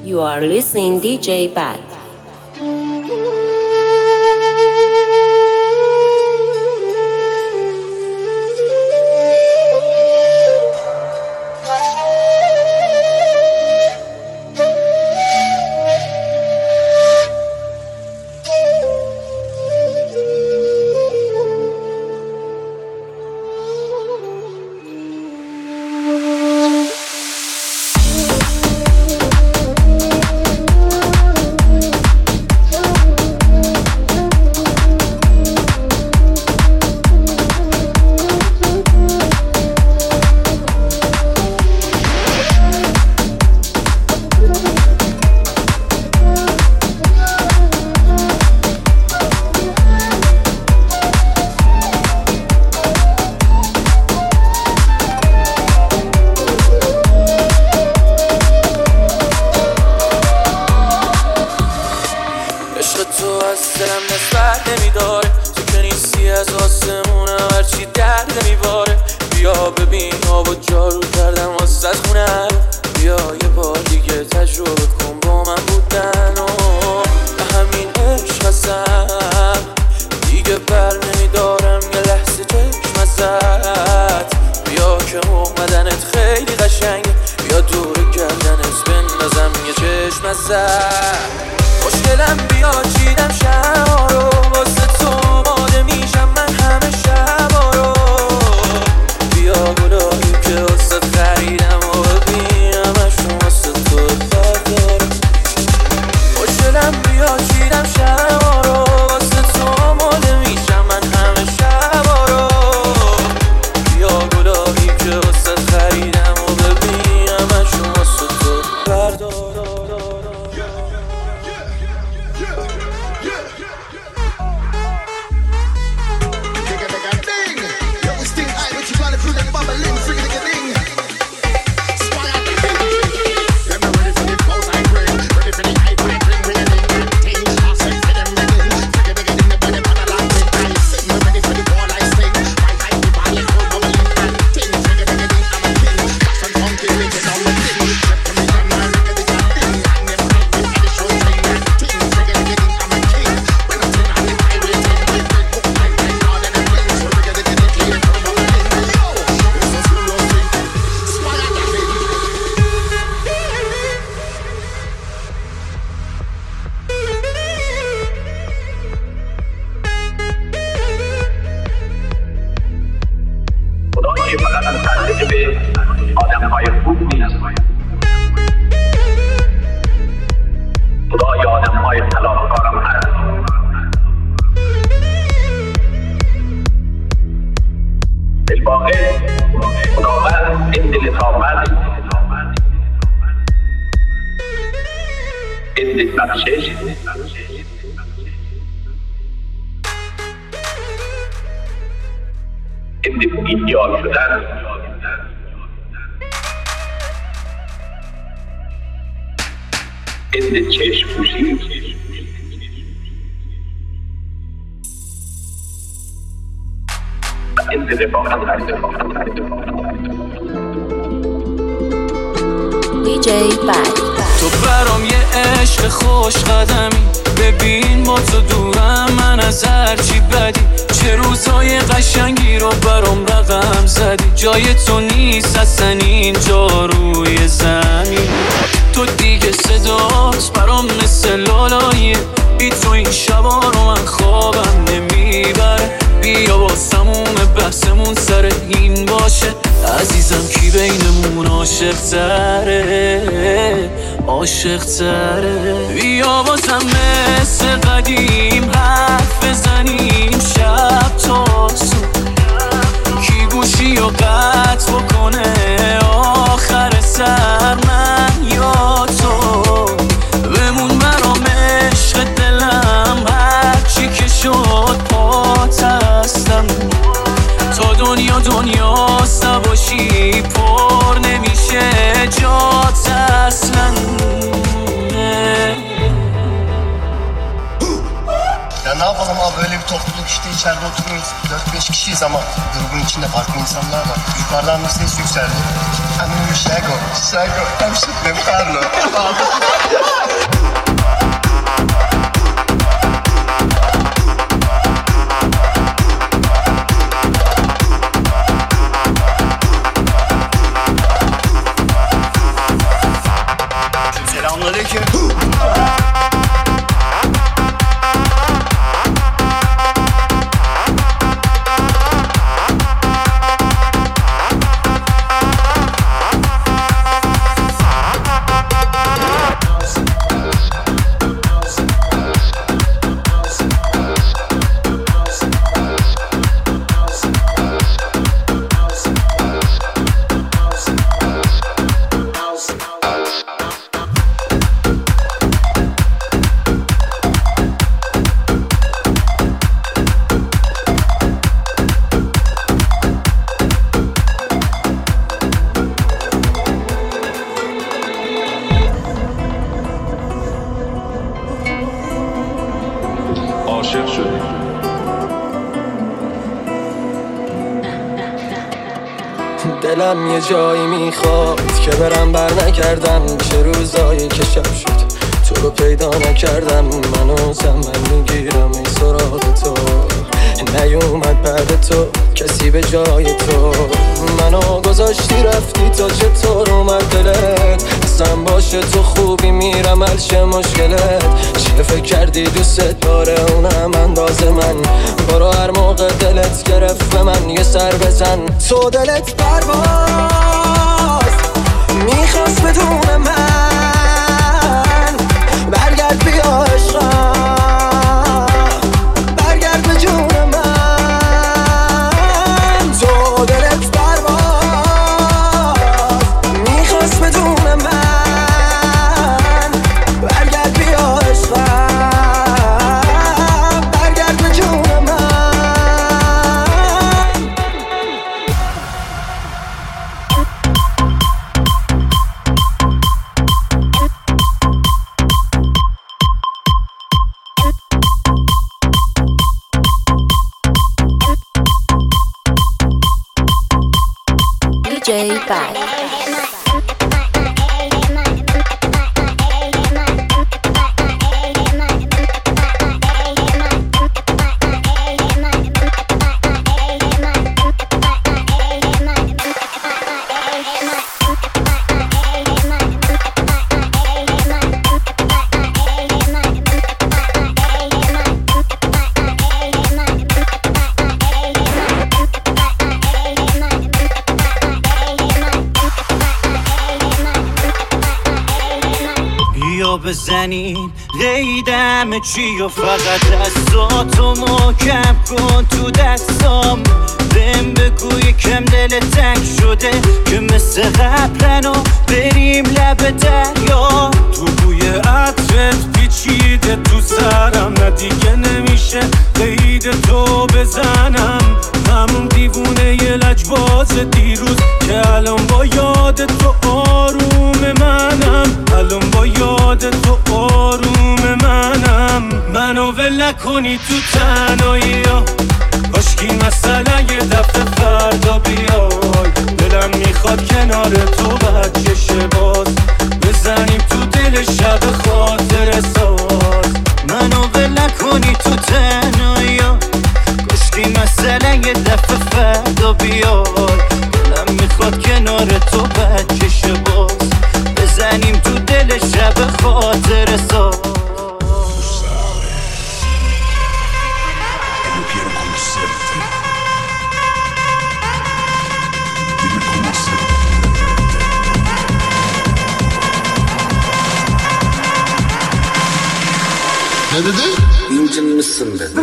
You are listening DJ Bad. DJ Bad. تو برام یه عشق خوش قدمی، ببین با تو دورم من از هرچی بدی، چه روزای قشنگی رو برام رقم زدی، جای تو نیست اصلا اینجا روی زمین، تو دیگه صدات برام مثل لالاییه، بی تو این شبا رو من خوابم نمیبره، بیا واسمون بحثمون سر این باشه، عزیزم کی بینمون عاشق تره، عاشق تره، بیا بازم مثل قدیم حرف بزنیم شب تا صبح، کی گوشی و قطع بکنه آخر سر من یا تو، بمون برام عشق دلم هرچی که شد پات هستم، تا دنیاست نباشی پر نمیشه جات اصلا. Danach was am Abend topluluk işte içeride oturuyoruz. 4-5 kişiyiz ama grubun içinde farklı insanlar var. Yukarıdan bir ses yükseldi. Amigo, Şego, tam şıkkım, Carlo. Selamünaleyküm. عاشق شدی. دلم یه جایی میخواد که برم بر نکردم. چه روزایی که شب شد تو رو پیدا نکردم. منو زمن میگیرم ای سراغ تو. نیومد بعد تو کسی به جای تو. منو گذاشتی رفتی تا چطور اومد دلت. اصلا باشه تو خوبی میرم حل مشکلت. چیه فکر کردی دوست داره اونم انداز من. برو هر موقع دلت گرفت به من یه سر بزن. تو دلت پرواز میخواست بدون من. برگرد بیا عشقم برگرد به جون من. تو دلت پرواز میخواست بدون من. برگرد بیا عشقم برگرد به جون من. DJ Bad. بزنین قیدم چی و فقط دستاتو محکم کن تو دستام. بهم بگو یکم دل تنگ شده که مثل قبلنو بریم لب دریا. تو بوی عطرت پیچیده تو سرم نه دیگه نمیشه قید تو بزنم. همون دیوونه ی لجباز دیروز که الان با یاد تو آروم منم. الان با یاد تو آروم منم. منو ول نکنی تو تنهایی ها. کاشکی مثلا یه دفعه فردا بیای. دلم میخواد کنار تو بچه باز بزنیم تو دل شب خاطر ساز. منو ول نکنی تو تنهایی ها. کاشکی مثلا یه دفعه فردا بیای. دلم میخواد کنار تو بچه باز بزنیم تو دل شب خاطر ساز. Ne dedi? İncinmişsin dedi.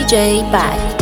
DJ Bad.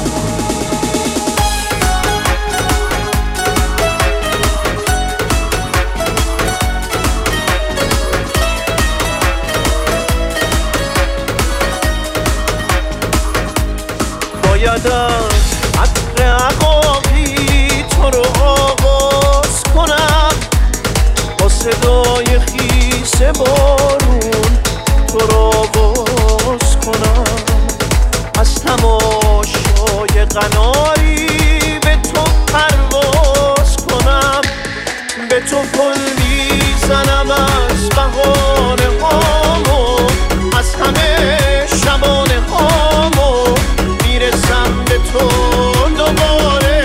باید از عطر عقاقی تو رو آغاز کنم، با صدای خیس بارون تو رو آواز کنم، از تماشای قناری به تو پرواز کنم، به تو پل میزنم از بهانه هامو، از همه شبانه هامو میرسم به تو دوباره،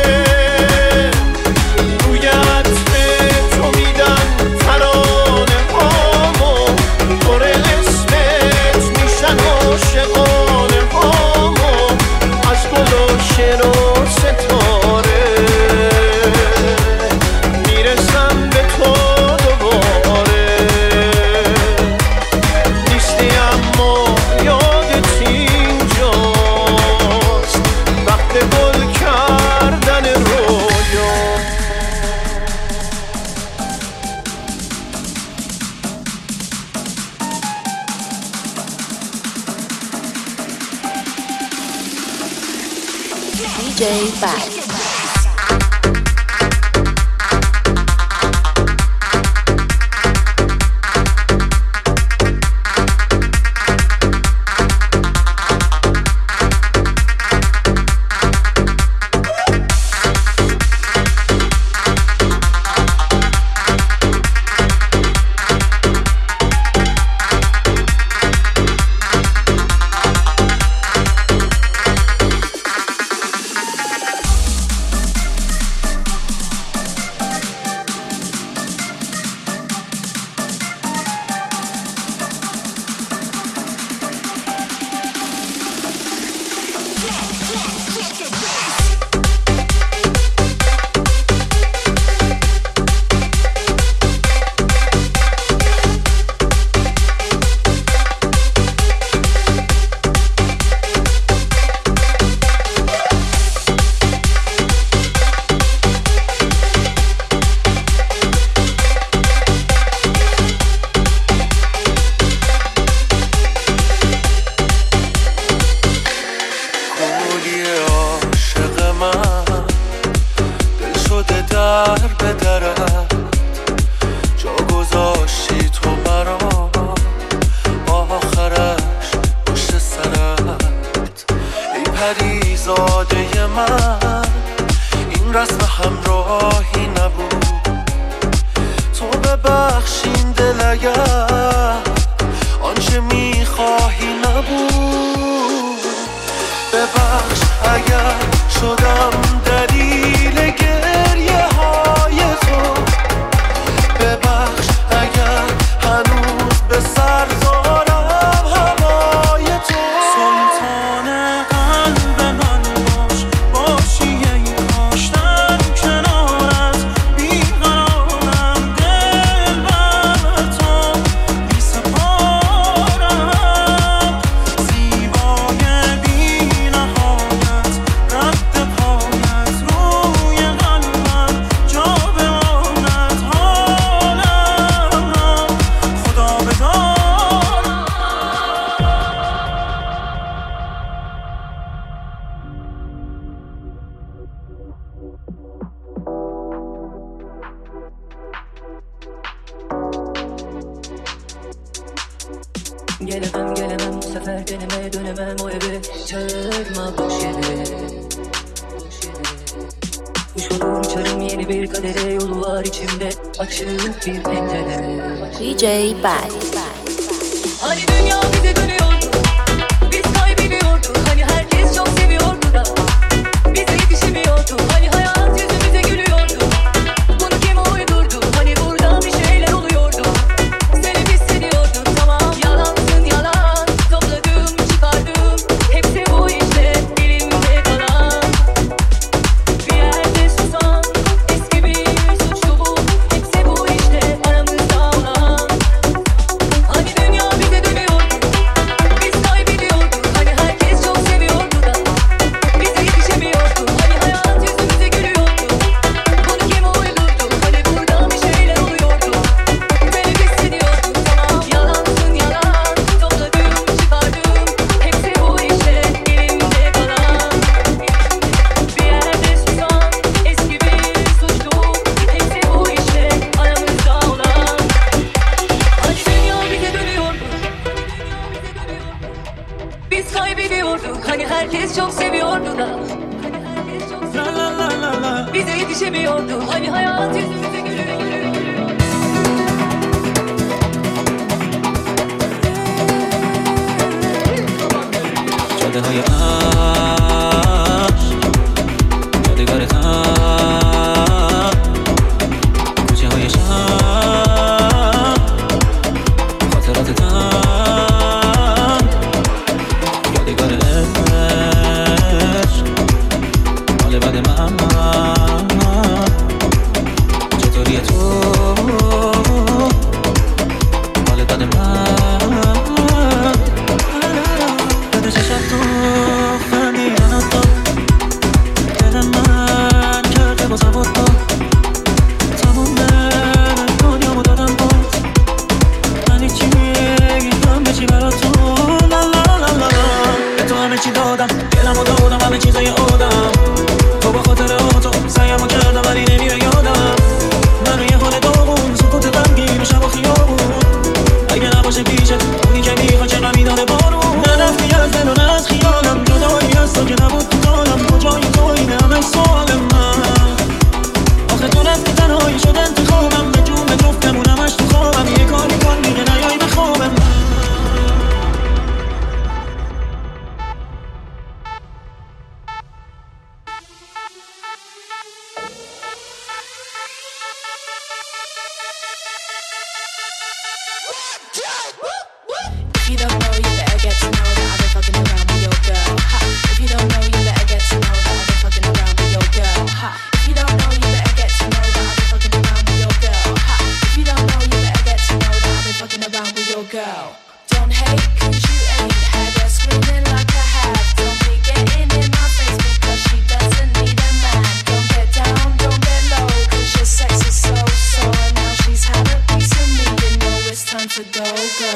روی عطر تو میدن ترانه هامو، پر اسمت میشن عاشقانه هامو، از گل و شعر و ستاره میرسم به تو دوباره، نیستی اما یادت اینجاست وقت گل کردن رویا. DJ Bad. Gelemem bu sefer deneme dönemem o eve, çağırma boş yere. Kuş olur uçarım yeni bir kadere, yolu var içimde açık bir pencere. DJ Bad. Hani dünya bize dönüyordu, biz kaybediyorduk, hani herkes çok seviyordu da bize yetişemiyordu, hani hayat yüzümüze gülüyordu. Bunu kim uydurdu, hani burada bir şeyler oluyordu, sevip hissediyordun. Tamam yalansın yalan, topladım çıkardım, hepsi bu işte elimde kalan. Bir yerde susan eski bir suçlu bu, hepsi bu işte aramızda olan. Hani dünya bize dönüyordu, herkes çok seviyordu da. Bize yetişemiyordu. Hani hayat yüzümüze gülüyor. جاده‌های عشق یادگار کوچه‌های شهر خاطرات یادگار عشق حال بد من چطوری تو حال بد من بده چشم تو خندیدن تو دل من کرده با زباد تو تموم دنیامو دادم باز من هیچی همه چی برا تو لا لا لا لا به تو همه چی دادم دلمو دادم همه چیزای آدم تو با خاطر تو سعیمو کردم ولی نمیره یادم منو یه حال داغون سکوت غمگین و شب و خیابون اگه نباشه پیشت اونی که میخواد چه غمی داره بارون نرفتی از دل و نه از خیالم جدایی از تو که نبود تو دارم کجای تو اینه همه سوال من آخه تو رفتی تنهایی شد انتخابم به جون به جفتمون همش تو خوابم یه کاری کن میگه نیایی به خوابم If you don't know, you better get to know that I've been fucking around with your girl. Ha. If you don't know, you better get to know that I've been fucking around with your girl. Ha. If you don't know, you better get to know that I've been fucking around with your girl. Ha. If you don't know, you better get to know that I've been fucking around with your girl. Don't hate 'cause you ain't had her screaming like I have. Don't be getting in my face because she doesn't need a man. Don't get down, don't get low 'cause your sex is so. And now she's had a piece of me, you know it's time to go.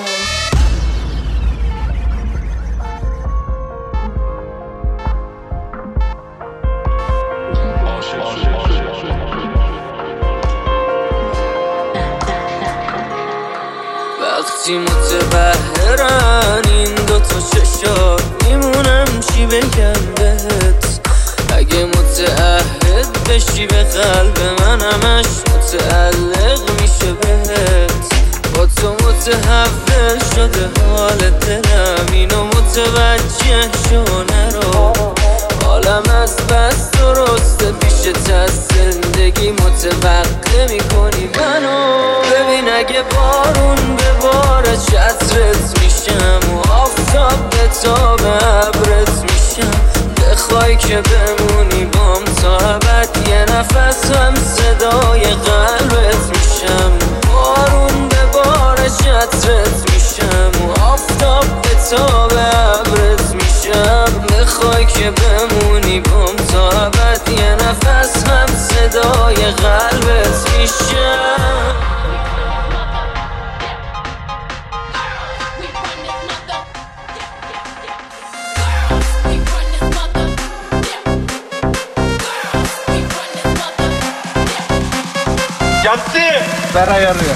وقتی متبهرن این دوتا چشات میمونم چی بگم بهت اگه متعهد بشی به قلب من همش متعلق میشه بهت با تو متحول شده حال دلم اینو متوجه شو نرو حالم از بس درسته پیشت از زندگی متوقع میکنی منو ببین اگه بارون به بار چترت میشم و آفتاب به تاب ابرت میشم بخوای که بمونی بام تا ابد یه نفس هم صدای قلبت میشم بارون به بار چترت میشم و آفتاب به تاب ابرت میشم بخوای که بمونی بام تا ابد یه نفس هم صدای قلبت میشم Yattı. Ver ayarıyor.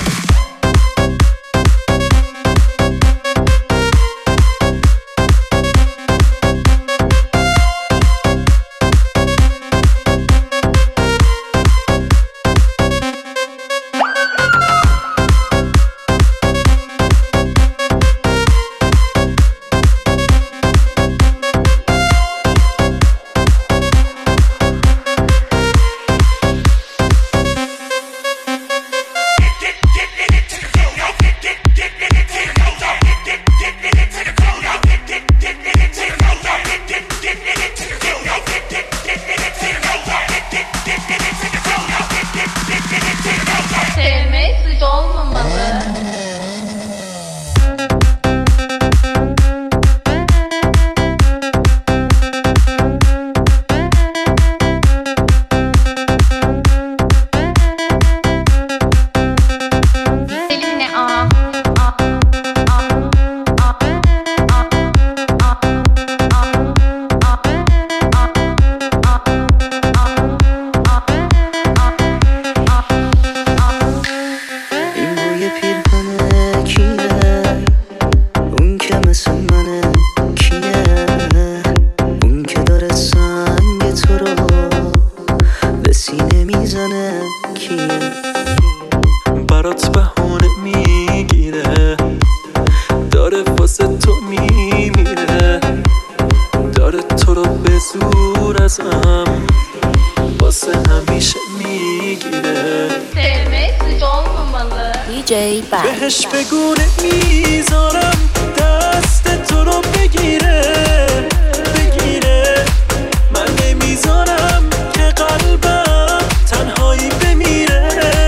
تو رو به زور ازم واسه همیشه میگیره. Sevmek sıcak olmamalı. DJ Bad. بهش بگو نمیذارم دست تو رو بگیره بگیره. من نمیذارم که قلبم تنهایی بمیره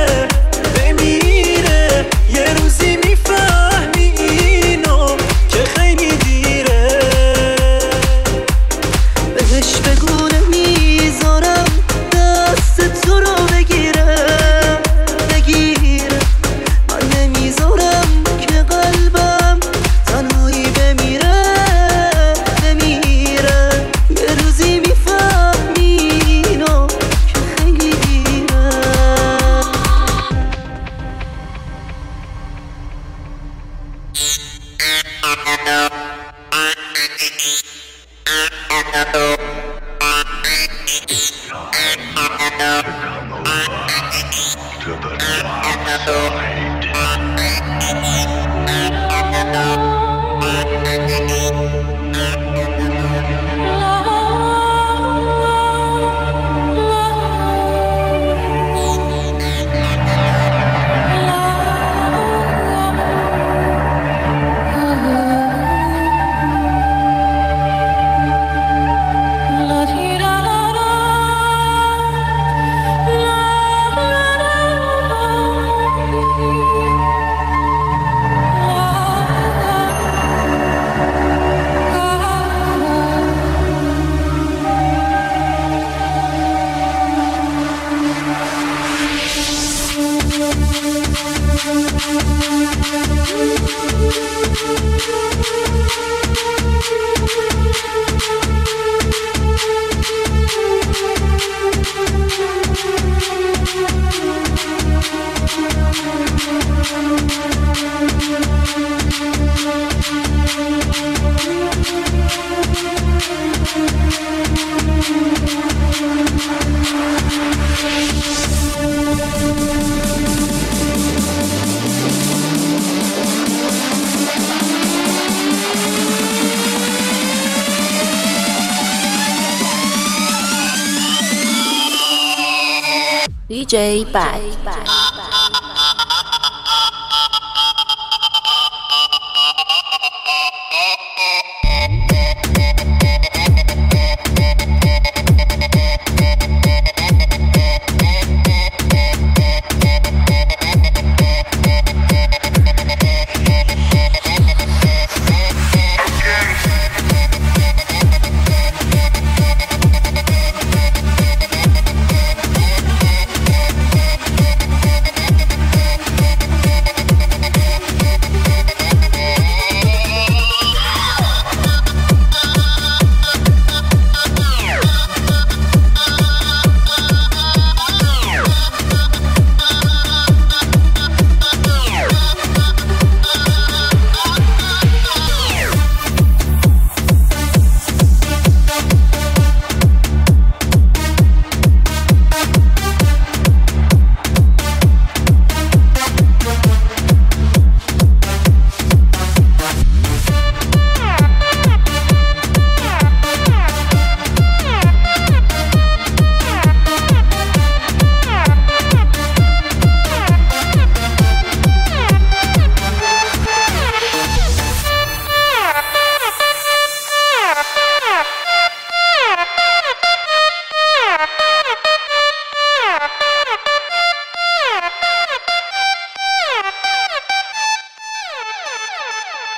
بمیره. یه روزی میفهمی اینو که خیلی دیره. بهش بگو نمیذارم دست تو رو بگیره بگیره. من نمیذارم که قلبم تنهایی بمیره بمیره. یه روزی میفهمی اینو که خیلی دیره. DJ Bad.